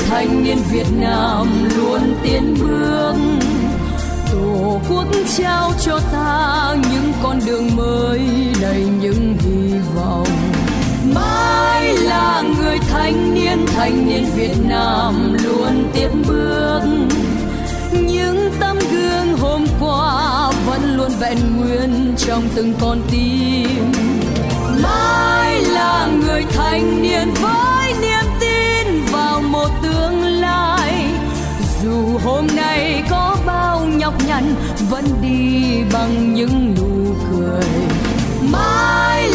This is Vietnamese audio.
thanh niên Việt Nam luôn tiến bước. Tổ quốc trao cho ta những con đường mới đầy những hy vọng. Mãi là người thanh niên Việt Nam luôn tiến bước. Những tấm gương hôm qua vẫn luôn vẹn nguyên trong từng con tim. Mãi là người thanh niên với niềm tin vào một tương lai. Dù hôm nay có bao nhọc nhằn vẫn đi bằng những nụ cười. Mãi